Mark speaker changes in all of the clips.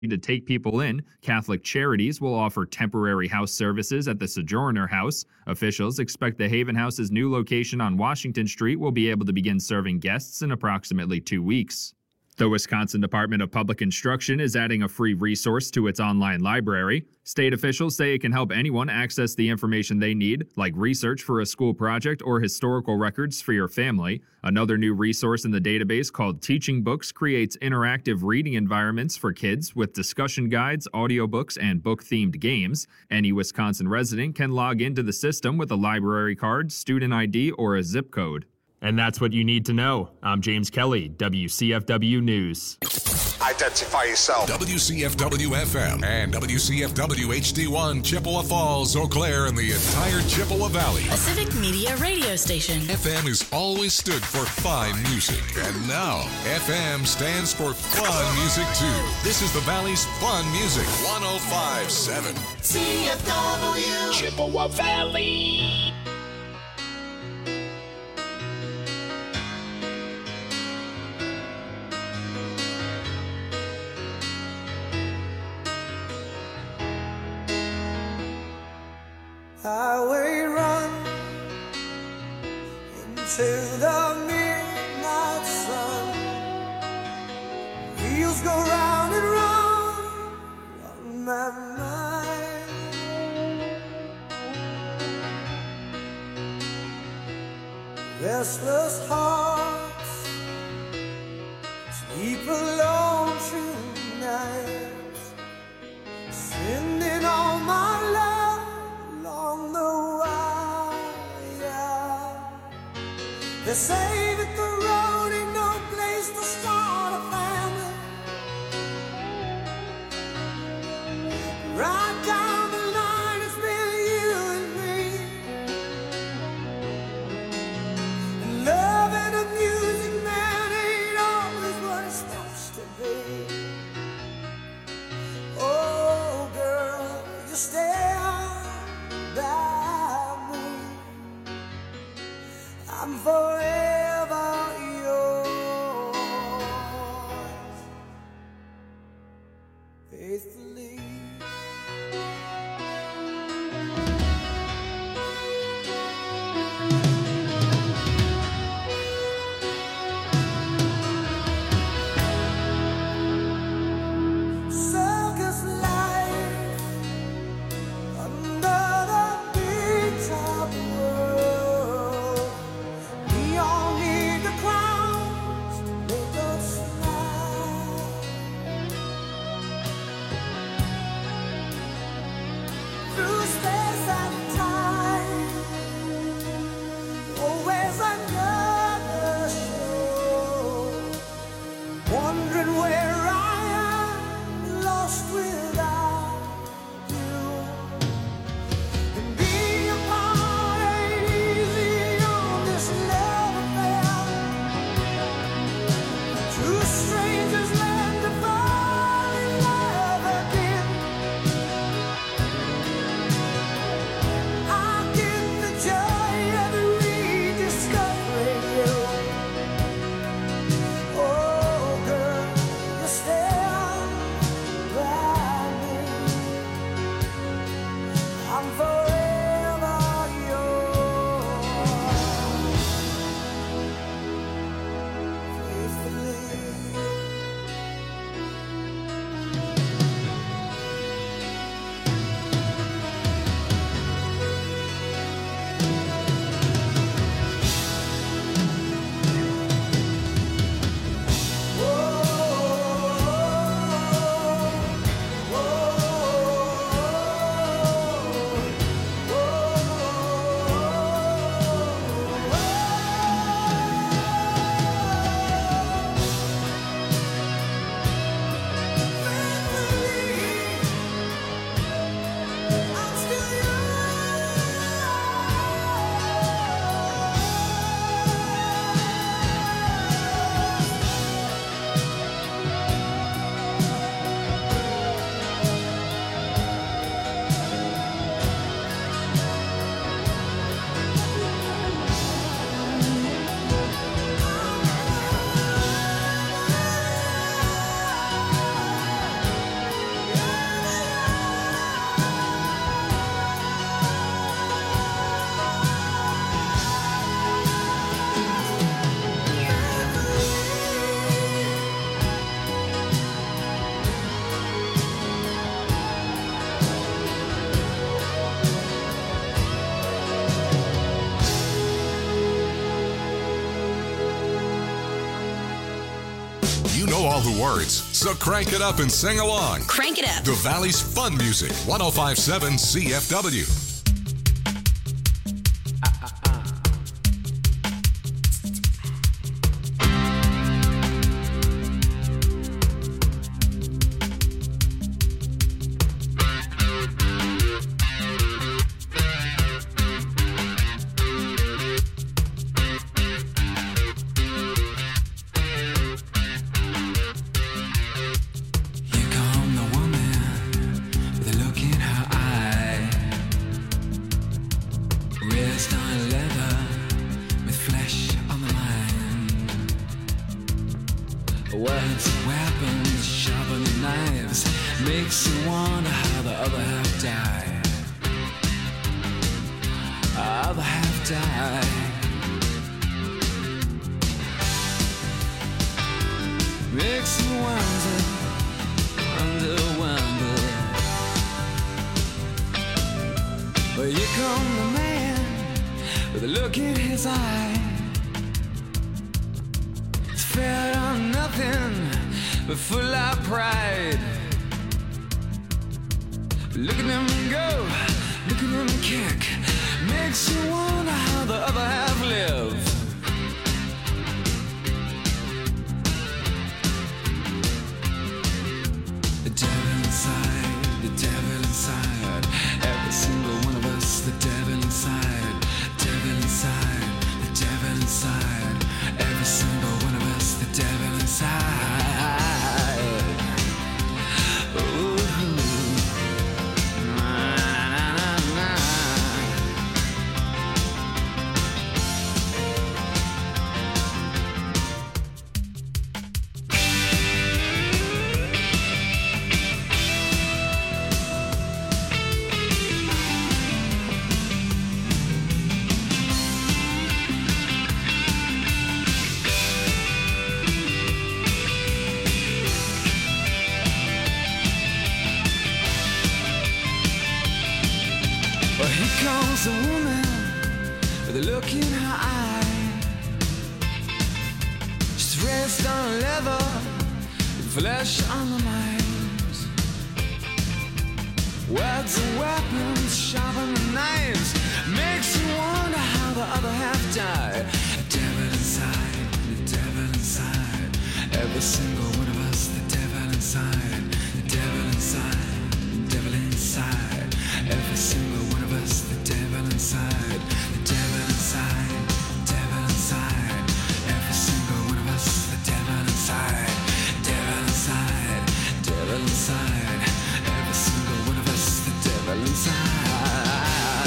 Speaker 1: to take people in, Catholic Charities will offer temporary house services at the Sojourner House. Officials expect the Haven House's new location on Washington Street will be able to begin serving guests in approximately 2 weeks. The Wisconsin Department of Public Instruction is adding a free resource to its online library. State officials say it can help anyone access the information they need, like research for a school project or historical records for your family. Another new resource in the database called Teaching Books creates interactive reading environments for kids with discussion guides, audiobooks, and book-themed games. Any Wisconsin resident can log into the system with a library card, student ID, or a zip code. And that's what you need to know. I'm James Kelly, WCFW News.
Speaker 2: Identify yourself.
Speaker 3: WCFW-FM and WCFW-HD1, Chippewa Falls, Eau Claire, and the entire Chippewa Valley.
Speaker 4: A civic media radio station.
Speaker 3: FM has always stood for fine music. And now, FM stands for fun music, too. This is the Valley's fun music. 105.7.
Speaker 2: CFW.
Speaker 5: Chippewa Valley.
Speaker 6: Highway run into the midnight sun. Wheels go round and round on my mind. Restless hearts sleep alone through nights, sending all my love along the wire. They say that the road ain't no place to start a family. Right down the line, it's been you and me. And love and a music man ain't always what it's supposed to be. Oh, girl, you stay by me. I'm forever yours, faithfully. Circus life under the big top world. We all need the clowns to make us smile.
Speaker 3: You know all the words, so crank it up and sing along.
Speaker 4: Crank it up.
Speaker 3: The Valley's Fun Music, 105.7 CFW.
Speaker 6: A woman with a look in her eye. She's raised on leather, with flesh on the mind. Words and weapons, sharpen the knives, makes you wonder how the other half died. The devil inside, the devil inside. Every single one of us, the devil inside. The devil inside, the devil inside. Every single one of us, the devil inside. The devil inside, the devil inside. Every single one of us, the devil inside. Devil inside, devil inside. Every single one of us, the devil inside.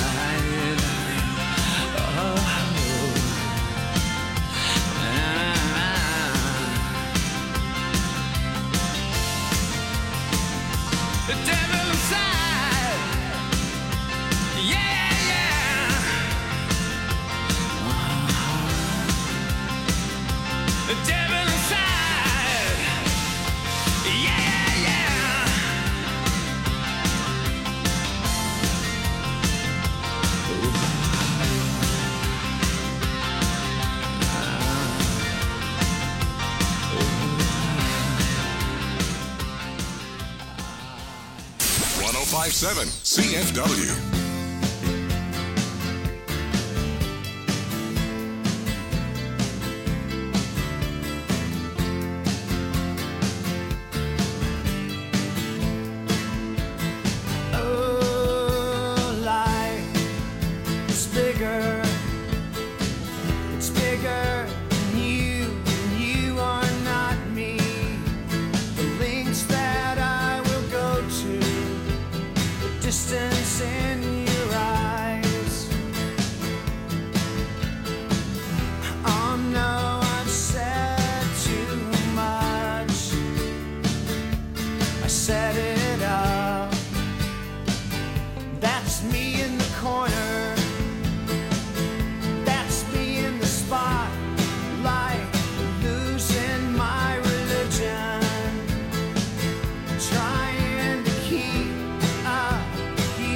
Speaker 6: The devil inside. Yeah, yeah. The devil inside. Yeah, yeah.
Speaker 3: .105.7 CFW.
Speaker 6: Distance in your eyes. Oh no, I've said too much. I set it up. That's me in the corner. That's me in the spotlight, losing my religion, trying to keep up.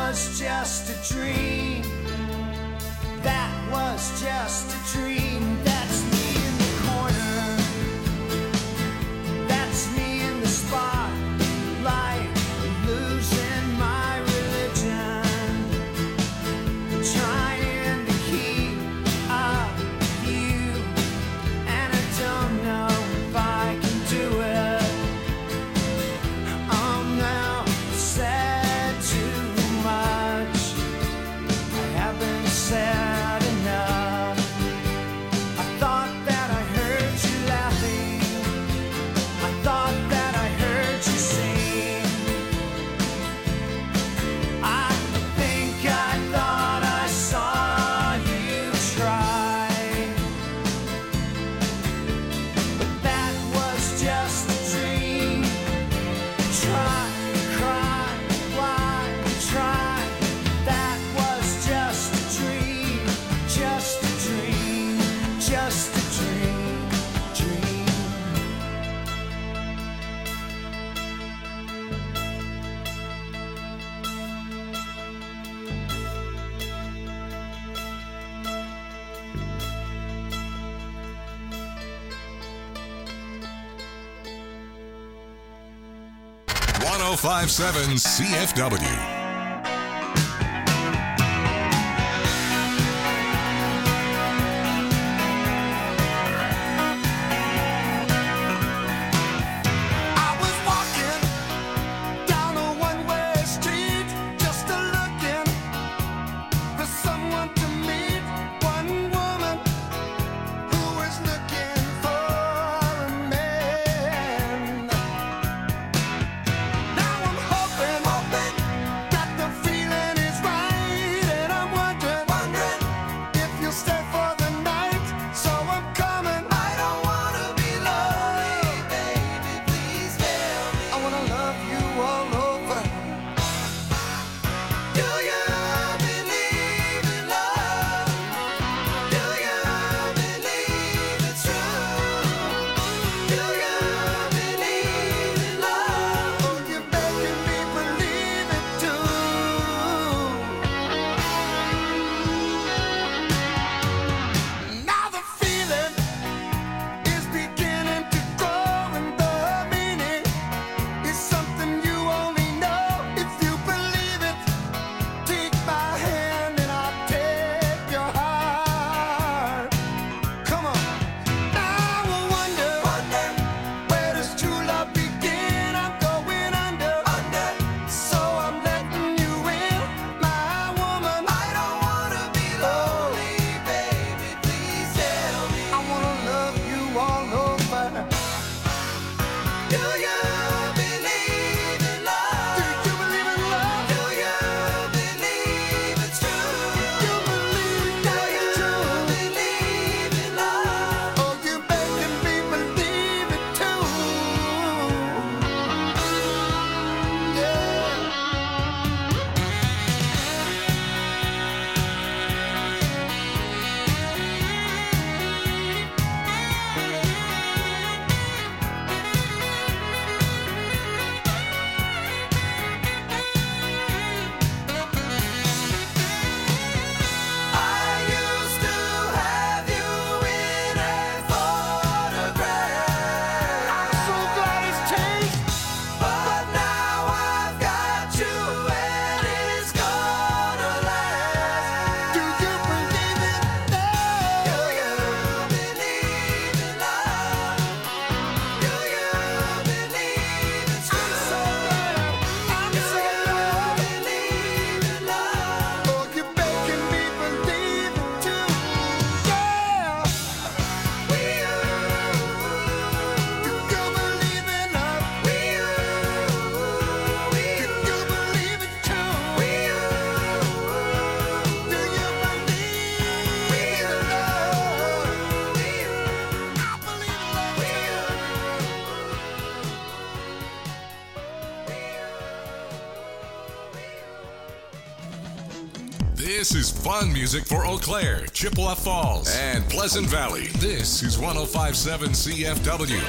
Speaker 6: was just a dream. That was just a dream. That's me in the corner. That's me in the spotlight, losing my religion, trying to keep up with you, and I don't know if I can do it. I'm now said too much. I haven't said enough. I thought that I heard you laughing. I thought that I heard you sing. I think I thought I saw you try. But that was just a dream. Try, cry, why try? That was just a dream. Just a dream. Just a dream. Dream.
Speaker 3: .1057 CFW.
Speaker 6: I was walking down a one-way street, just looking for someone to meet. One woman who was looking for a man. Now I'm hoping that the feeling is right, and I'm wondering if you'll stay for the night. So I'm coming. I don't wanna be lonely, baby. Please tell me. I wanna love you all over. Do you believe in love? Do you believe it's true? Do you believe in love? Oh, you're making me believe it too. Now the feeling is beginning to grow, and the meaning is something you only know if you believe it. Take my hand and I'll take your heart. Come on. Now I wonder where does true love begin? I'm going under. So I'm letting you in, my woman. I don't wanna be lonely, baby. Please tell me. I wanna love you all over. Do you believe in love? Do you believe in love? Do you believe it's true? You believe that it's true? Believe in love? Oh, you're making me believe it too. Yeah. I used to have you in a photograph. I'm so glad it's changed, but now I've got you and it's gonna last. Do you believe in love? Do you believe in love? Do you believe it's true? I'm so glad. Believe in love. Oh, you're making me believe it too. Yeah. Do you believe in love? Do you believe it's true? Do you believe in love? I believe
Speaker 3: This is fun music for Eau Claire, Chippewa Falls, and Pleasant Valley. This is 1057 CFW.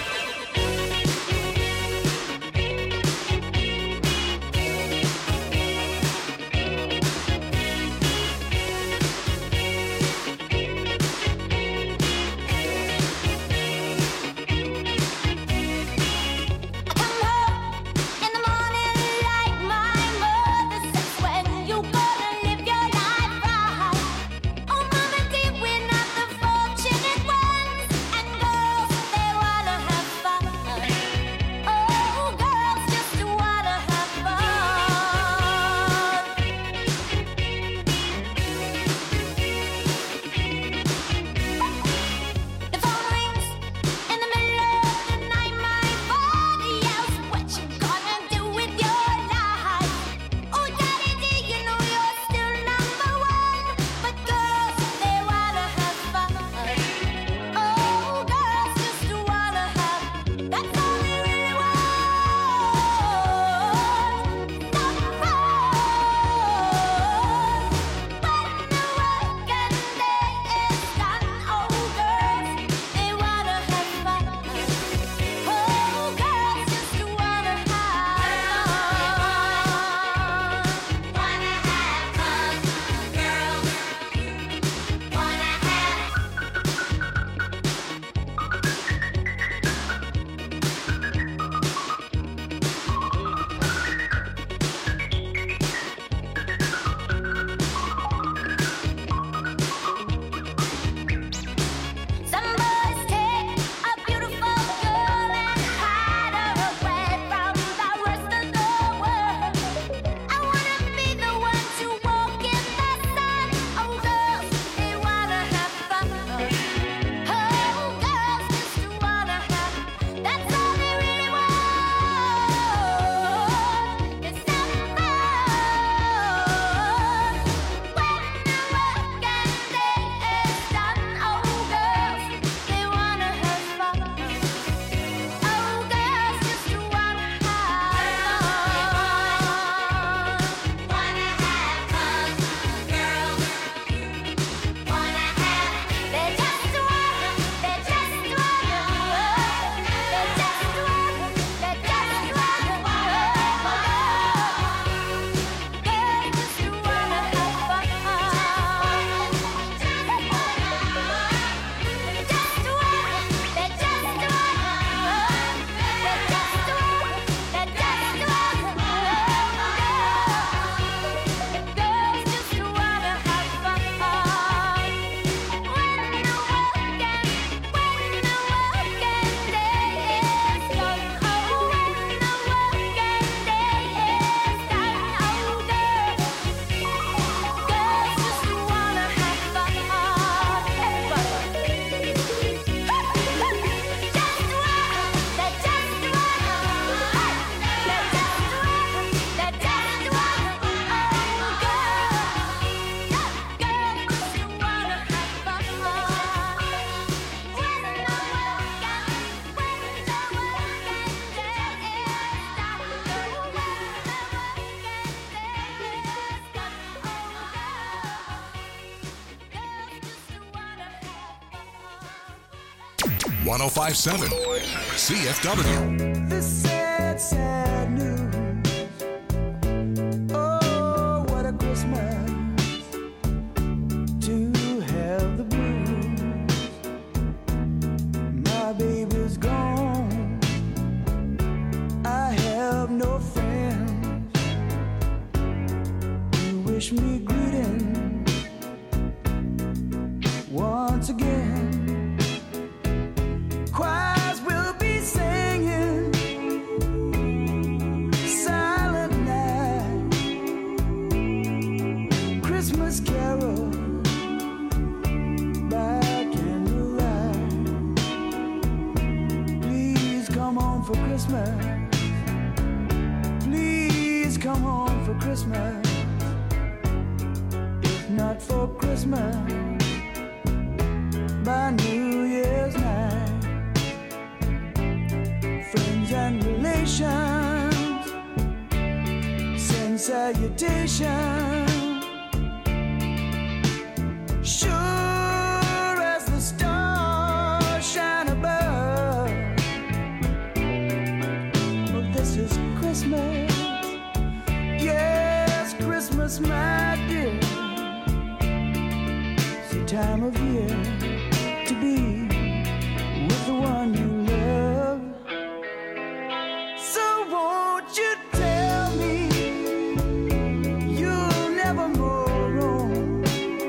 Speaker 3: 105.7 CFW.
Speaker 6: This sad, sad news. Oh, what a Christmas to have the blues. My baby's gone. I have no friends who wish me greeting once again. Choirs will be singing Silent Night, Christmas carol by candlelight. Please come home for Christmas. Please come home for Christmas. If not for Christmas, by New Year's night. Friends and relations send salutations. Sure as the stars shine above. Well, this is Christmas. Yes, Christmas, my dear. It's the time of year to be with the one you love. So won't you tell me you'll never more roam?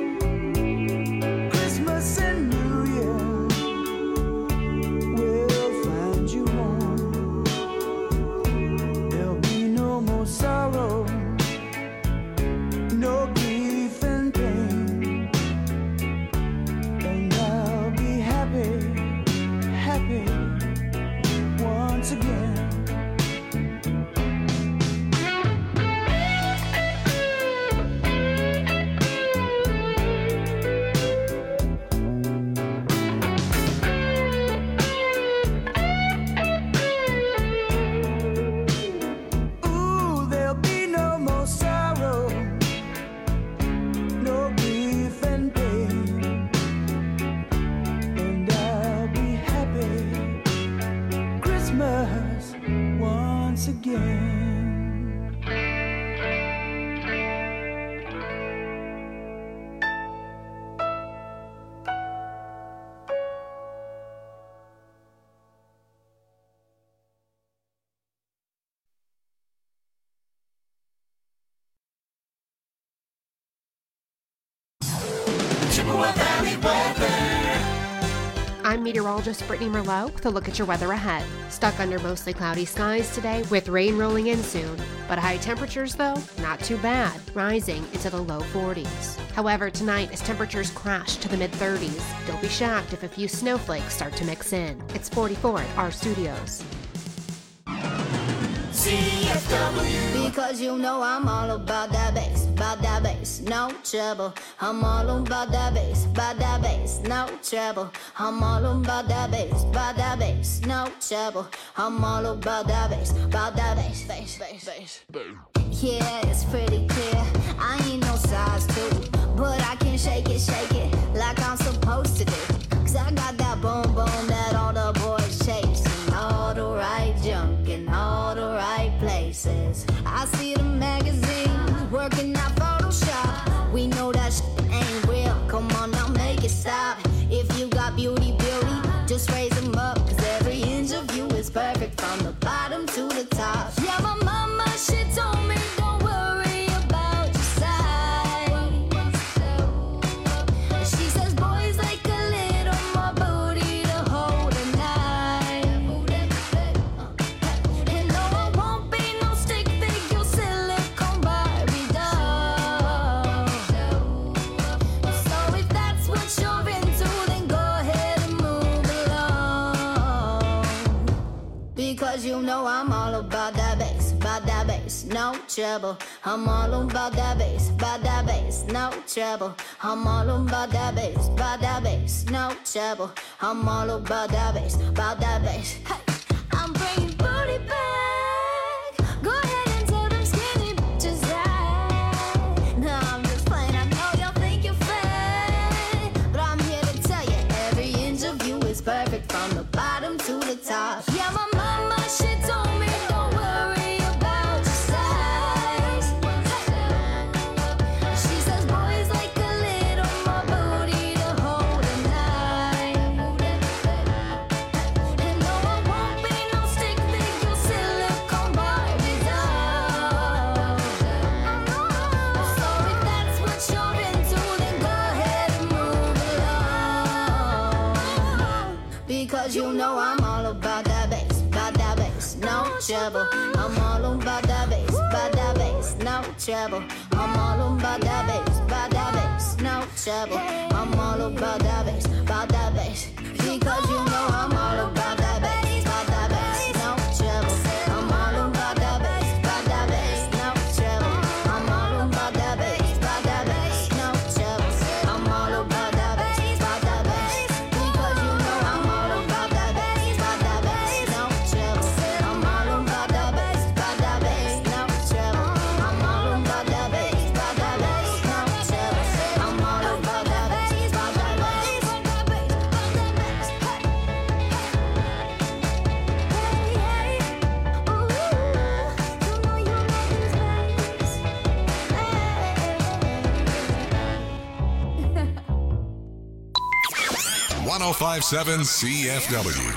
Speaker 6: Christmas and New Year will find you home. There'll be no more sorrow, no grief and pain, and I'll be happy, happy once again. Ooh, there'll be no more sorrow, no grief and pain, and I'll be happy Christmas once again.
Speaker 7: I'm meteorologist Brittany Merlot with a look at your weather ahead. Stuck under mostly cloudy skies today with rain rolling in soon. But high temperatures, though, not too bad, rising into the low 40s. However, tonight, as temperatures crash to the mid-30s, don't be shocked if a few snowflakes start to mix in. It's 44 at our studios.
Speaker 2: CFW.
Speaker 8: Because you know I'm all about that bass, no trouble. I'm all about that bass, no trouble. I'm all about that bass, no trouble. I'm all about that bass, bass. Yeah, it's pretty clear. I ain't no size 2, but I can shake it like I'm supposed to do. 'Cause I got that boom boom that all the boys chase, and all the right junk in all the right places. I see the magazines working out Photoshop. We know that shit ain't real. Come on now, make it stop. If you got beauty, just raise them up. 'Cause every inch of you is perfect from the bottom to the top. Yeah, my mama, she told me don't worry about your size. She says boys like a little more booty to hold at night. And no, I won't be no stick figure silicone Barbie doll. So if that's what you're into, then go ahead and move along. Because you know I'm all about that bass, no trouble. I'm all about that bass, no trouble. I'm all about that bass, no trouble. I'm all about that bass, Hey, I'm bringing booty back. Go ahead and tell them skinny bitches that. No, I'm just playing. I know y'all think you're fat, but I'm here to tell you every inch of you is perfect from the Because you know I'm all about that bass, no trouble. I'm all about that bass, no trouble. I'm all about that bass, no trouble. I'm all about that bass, because you know I'm all about that bass, no trouble. I'm all about that bass, no trouble. I'm all about that bass, no trouble. I'm all about that bass, because you know I'm all about that bass, no trouble. I'm all about that bass, no trouble. I'm all about that bass, no trouble. I'm all about that bass,
Speaker 3: Hey. 105.7 CFW.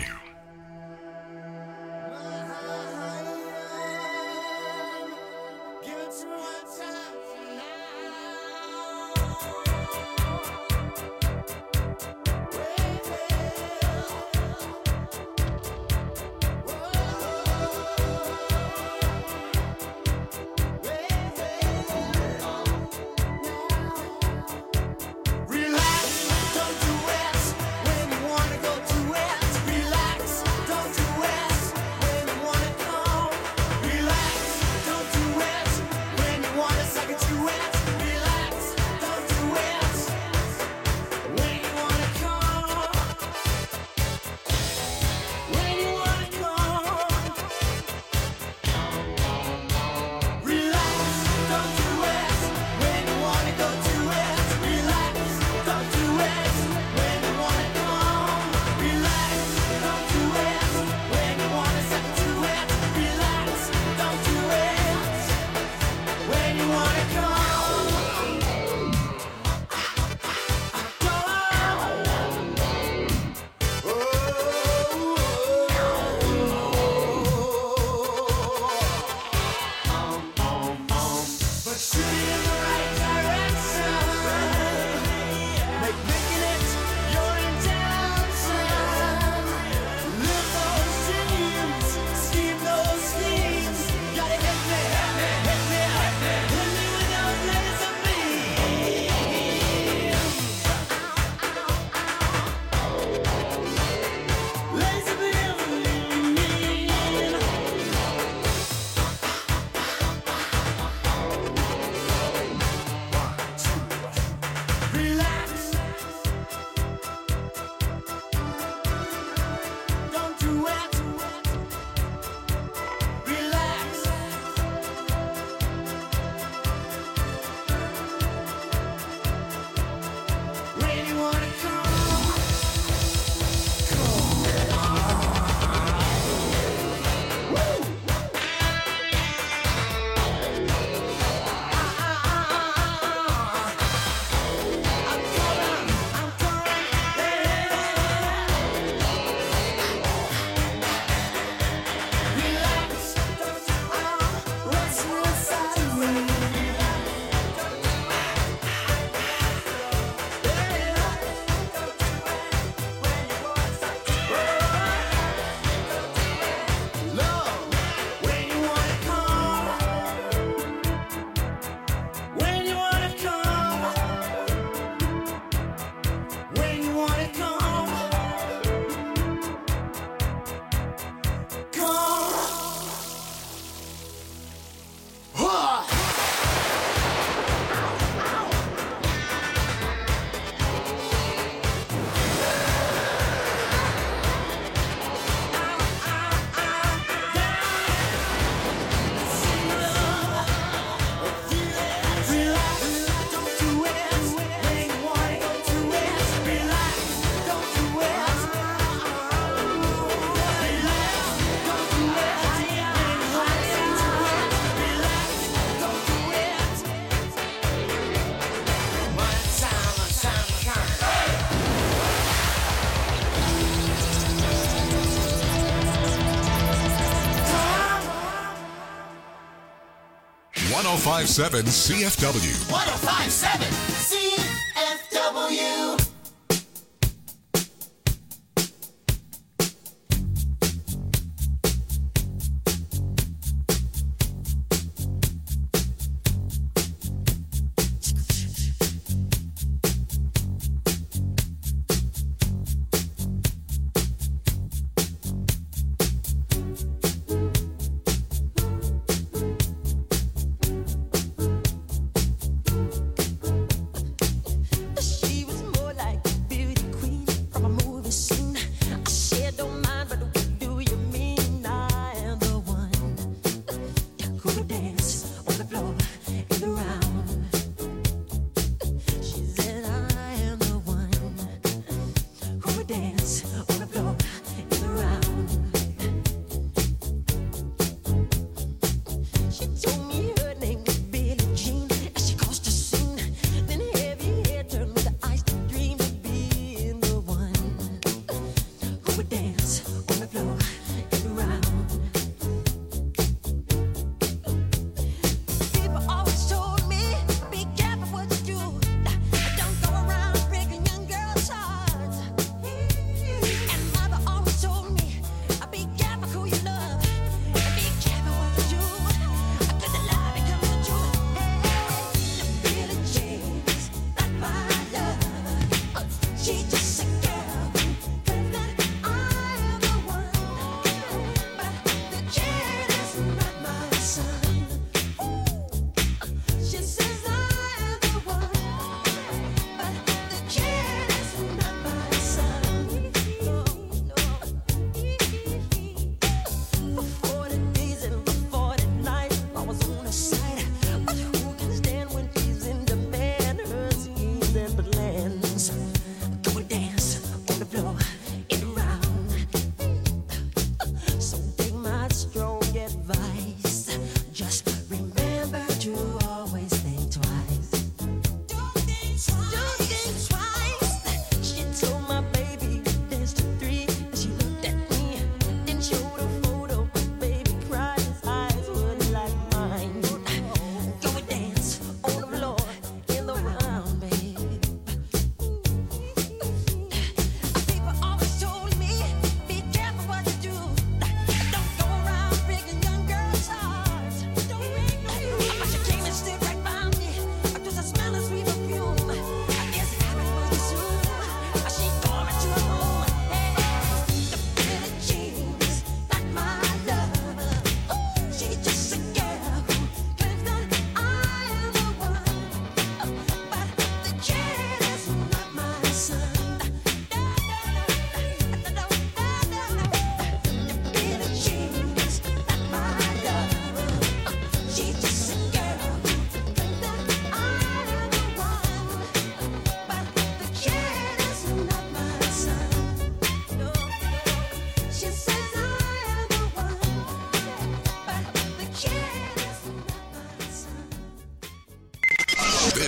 Speaker 3: .105.7 CFW.
Speaker 2: 105.7 CFW.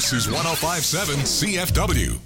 Speaker 3: This is 105.7 CFW.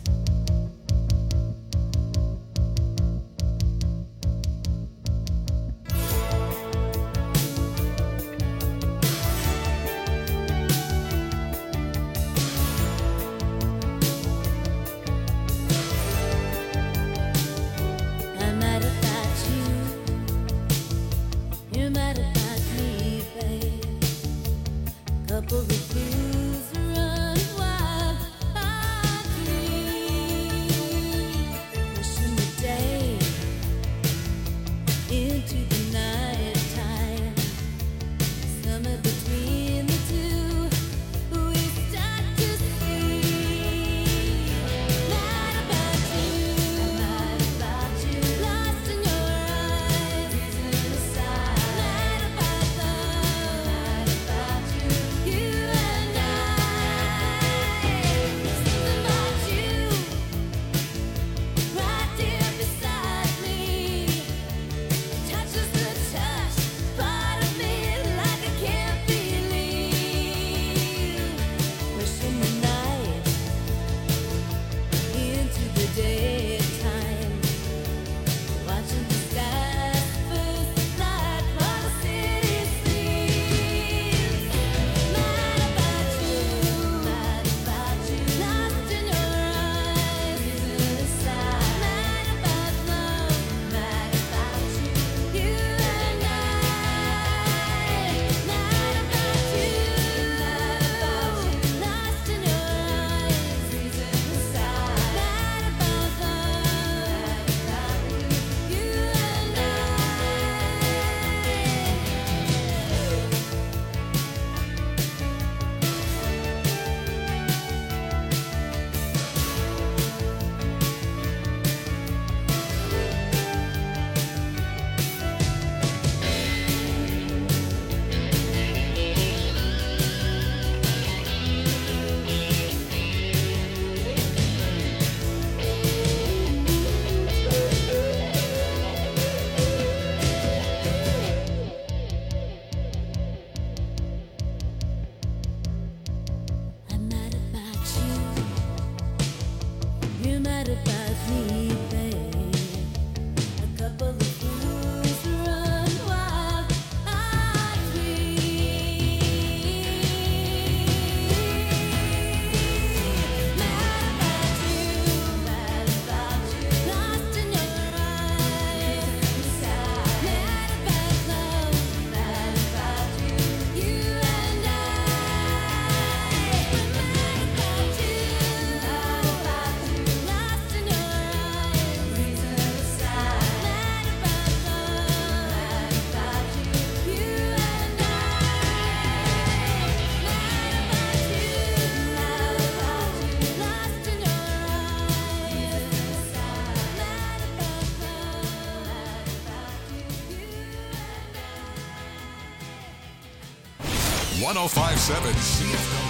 Speaker 3: .105.7 CFW.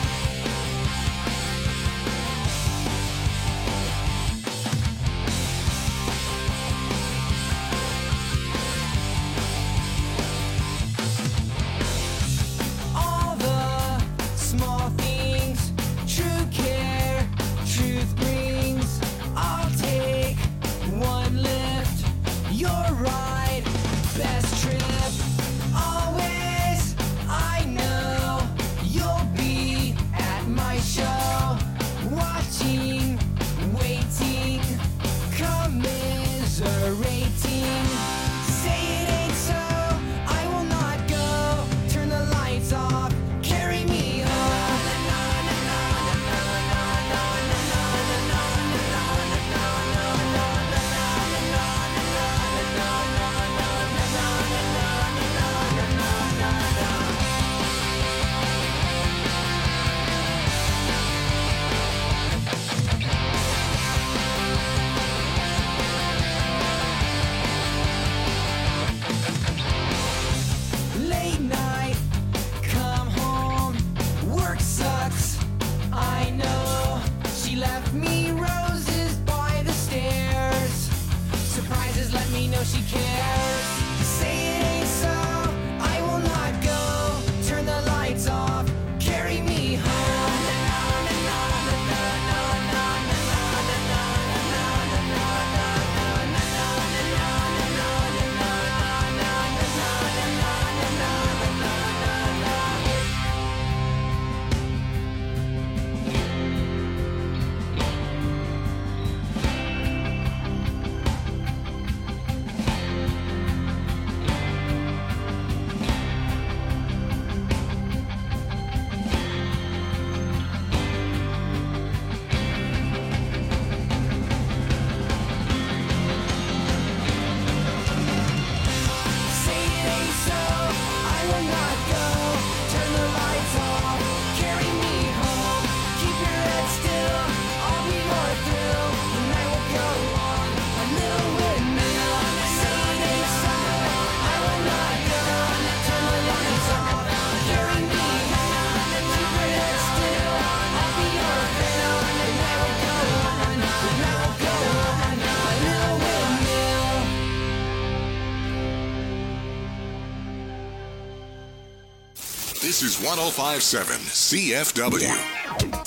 Speaker 3: This is 105.7 CFW.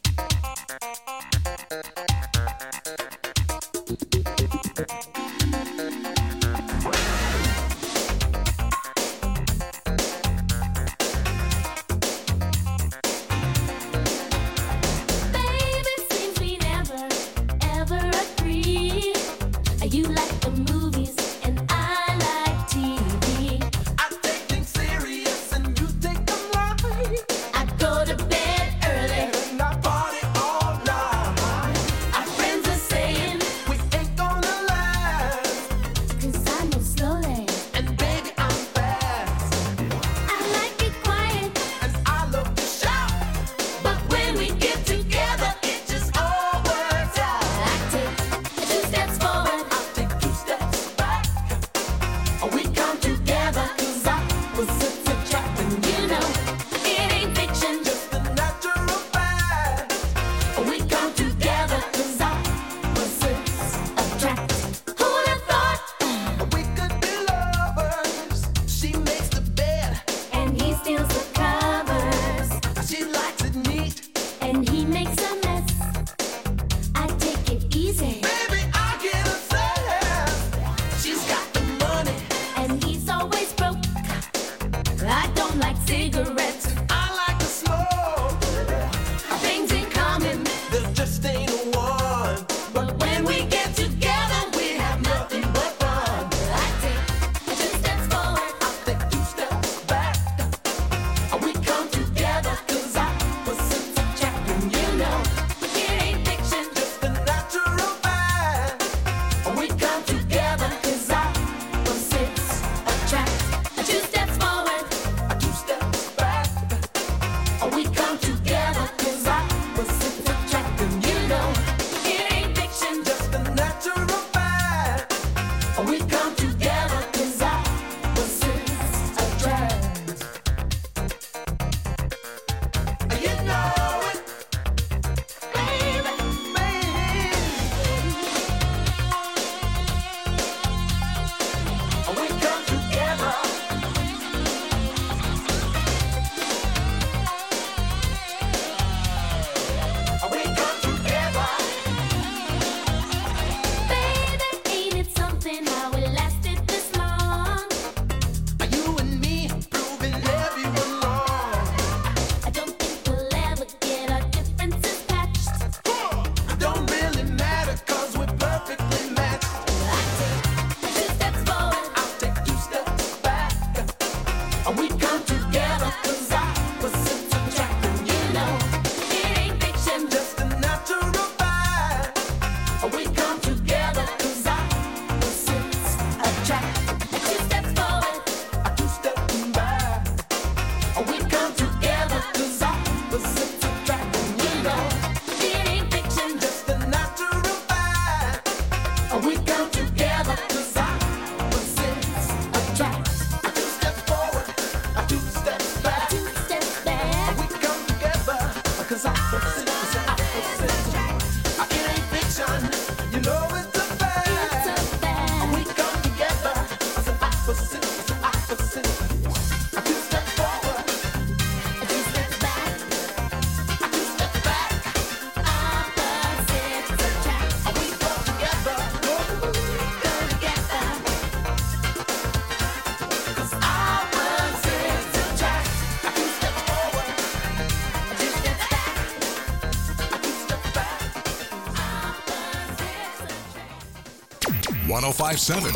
Speaker 3: .5.7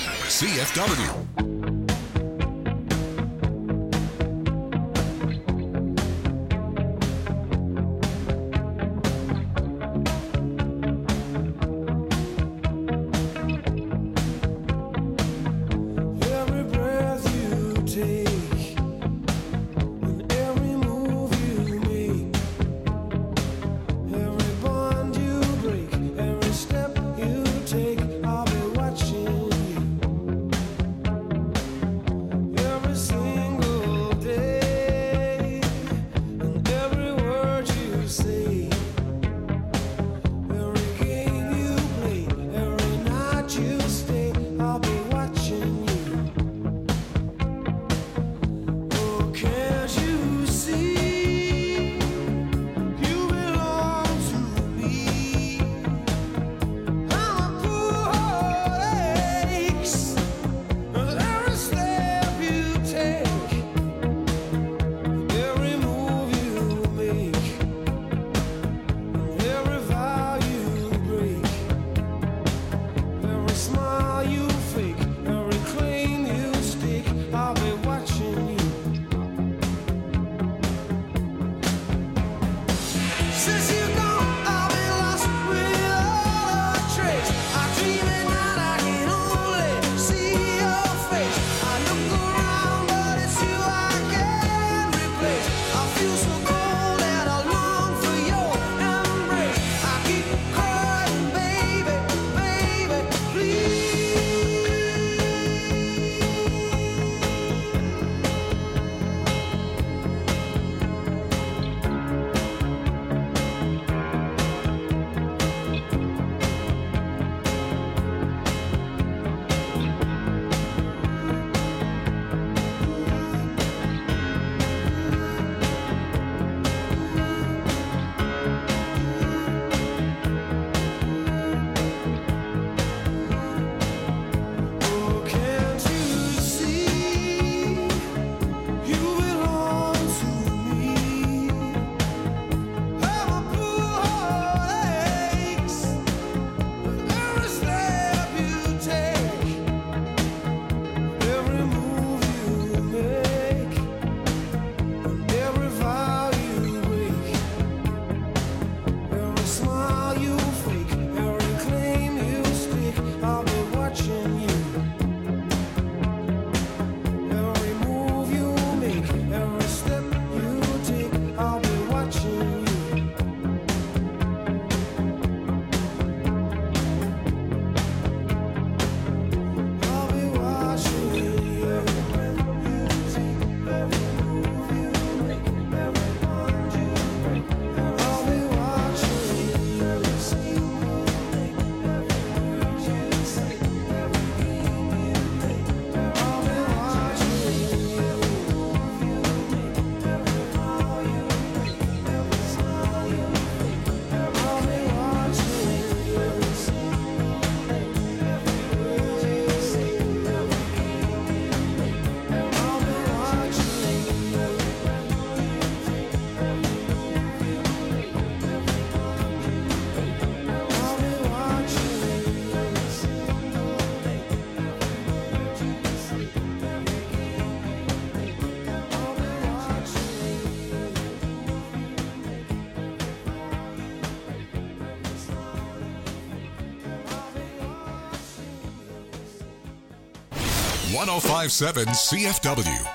Speaker 3: CFW.
Speaker 6: Step you take, I'll be watching you.
Speaker 3: 1057 CFW.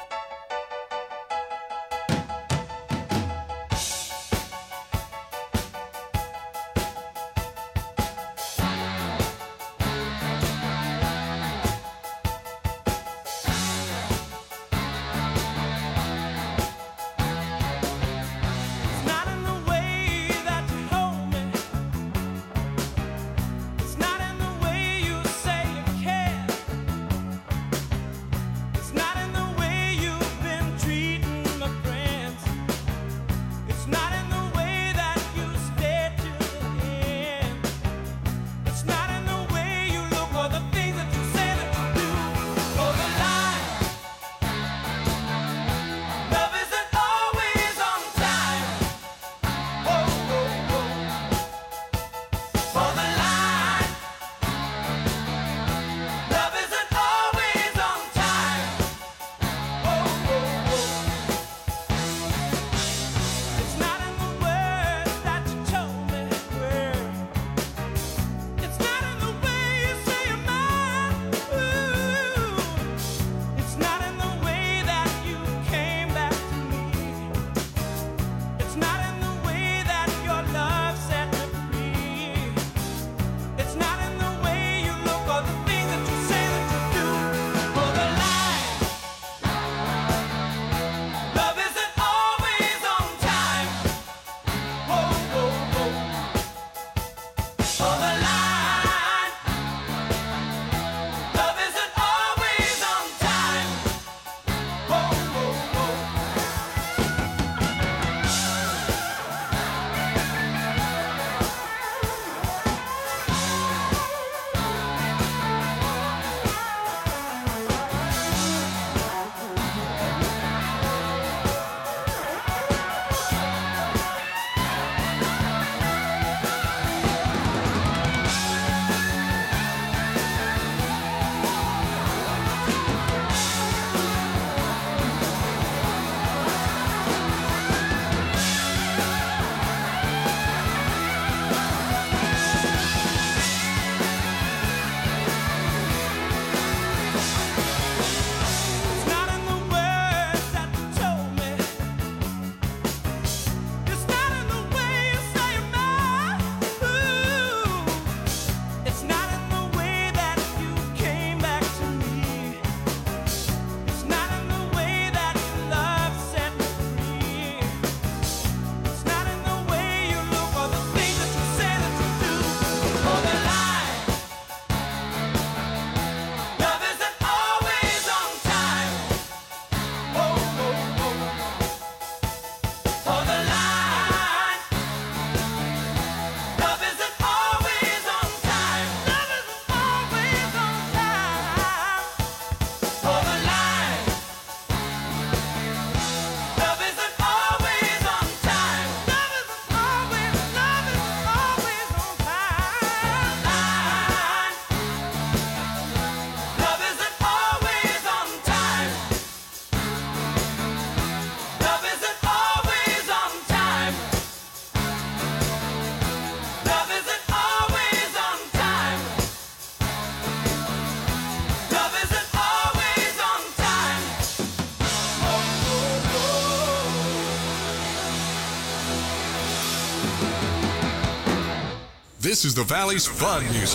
Speaker 3: This is the Valley's fun music.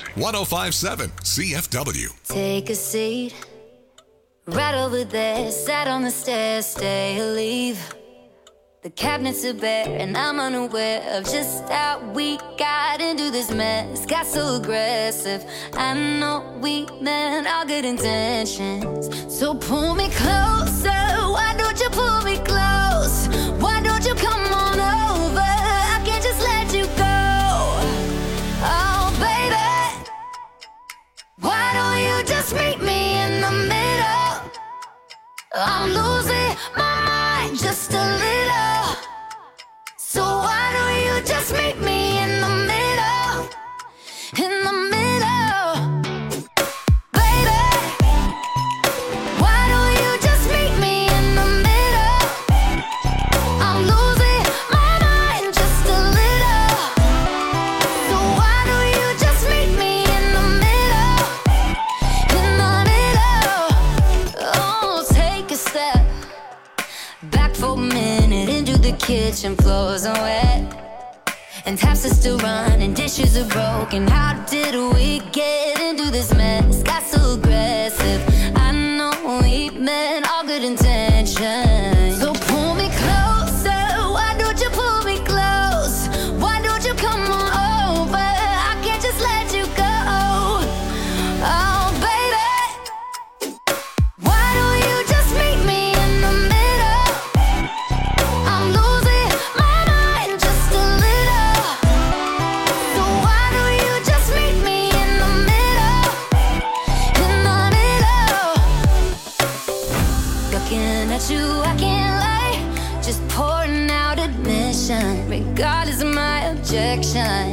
Speaker 3: 1057 CFW.
Speaker 8: Take a seat right over there. Sat on the stairs, stay or leave. The cabinets are bare and I'm unaware of just how we got into this mess. Got so aggressive. I know we meant all good intentions. So pull me closer. Why don't you pull me close? Why don't you come on over? I can't just let you go. Oh, baby, why don't you just meet me in the middle? I'm losing my mind just a little. So why don't you just meet me in the middle? In the middle, baby, why don't you just meet me in the middle? kitchen floors are wet, and taps are still running, dishes are broken. How did we get into this mess? Got so aggressive. I know we meant all good intentions. So pull me closer. Why don't you pull me close? Why don't you come on over? I can't just let you go. Oh, baby, why don't you just meet me in the middle? I'm losing my mind just a little. So why don't you just meet me in the middle? In the middle. Looking at you, I can't lie. Just pouring out admission, regardless of my objection.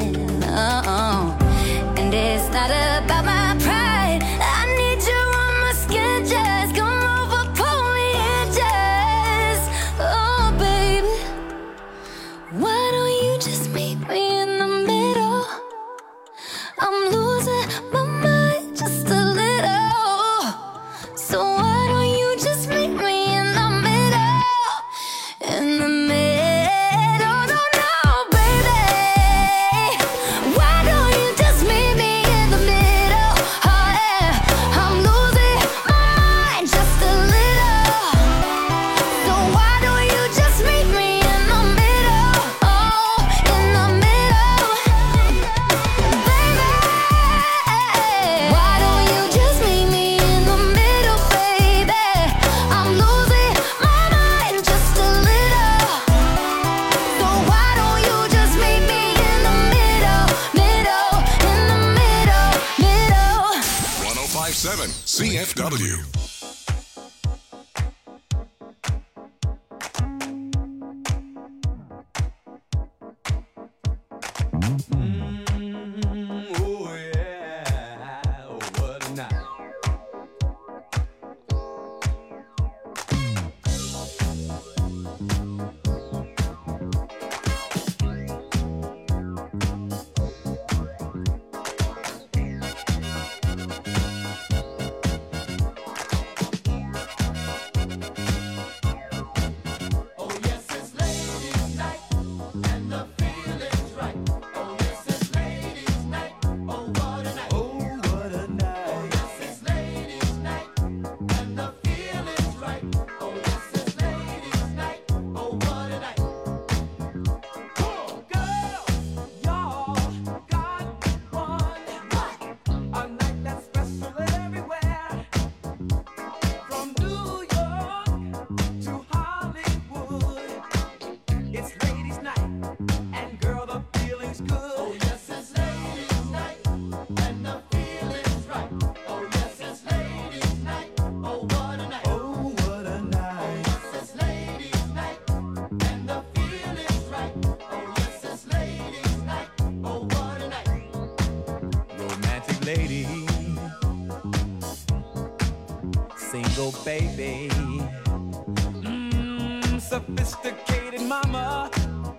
Speaker 8: And it's not about my pride. I need you on my skin, just come over, pull me in, just. Oh, baby, why don't you just meet me in the middle? I'm losing my mind just a little. So why don't you just meet me in the middle? In the middle, no, no, baby. Why don't you just meet me in the middle? Oh, yeah. I'm losing my mind just a little. So why don't you just meet me in the middle? Oh, in the middle, baby. Why don't you just meet me in the middle, baby? I'm losing my mind just a little. So why don't you just meet me in the middle, middle, in the middle, middle.
Speaker 3: 1057 CFW.
Speaker 6: Oh yeah, oh what a night. Oh yes, it's ladies' night, and the feeling's right. Oh yes, it's ladies' night. Oh what a night. Oh what a night. Oh yes, it's ladies' night, and the feeling's right. Oh yes, it's ladies' night. Oh what a night. Cool girls, y'all got one. A night that's special everywhere. From New York to Hollywood, it's ladies' night, and girl, the feeling's good. Oh yes, it's ladies' night, and the feeling's right. Oh yes, it's ladies' night. Oh what a night. Oh what a night. Oh yes, it's ladies' night, and the feeling's right. Oh yes, it's ladies' night. Oh what a night. Romantic lady, single baby, sophisticated mama.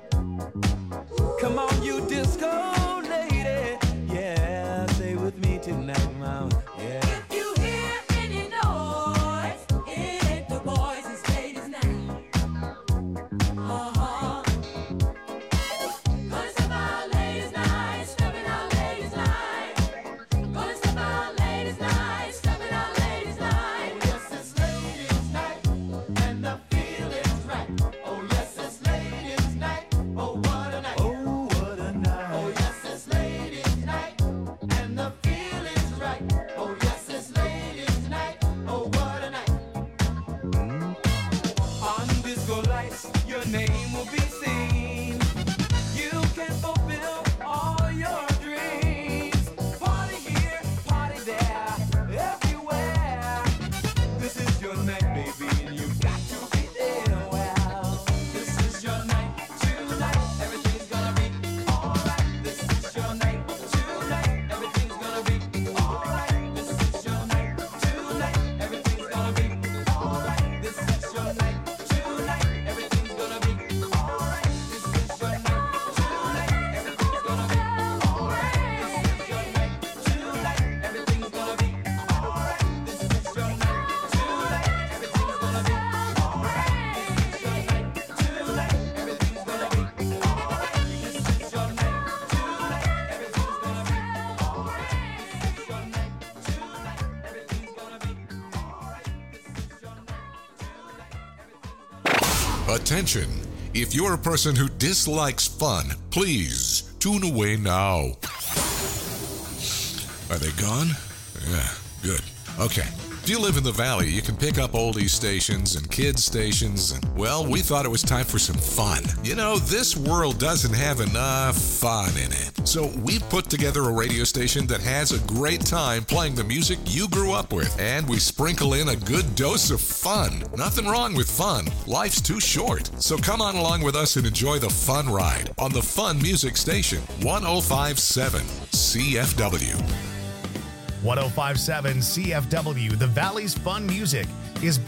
Speaker 6: Come on, you disco lady. Yeah, stay with me tonight, mama. Yeah.
Speaker 2: If you hear any noise, it ain't the boys, it's ladies' night. Uh-huh. Gonna step out ladies' night, stepping out ladies' night. Gonna step out ladies' night, stepping out ladies' night.
Speaker 6: Yes, it's ladies' night, and the feeling's right. Oh yes, it's ladies' night.
Speaker 3: Attention! If you're a person who dislikes fun, please tune away now. Are they gone? Yeah, good. Okay. If you live in the Valley, you can pick up oldies stations and kids stations, and, well, we thought it was time for some fun. You know, this world doesn't have enough fun in it. So we've put together a radio station that has a great time playing the music you grew up with, and we sprinkle in a good dose of fun. Nothing wrong with fun. Life's too short. So come on along with us and enjoy the fun ride on the Fun Music Station, 105.7 CFW.
Speaker 9: 105.7 CFW, the Valley's Fun Music, is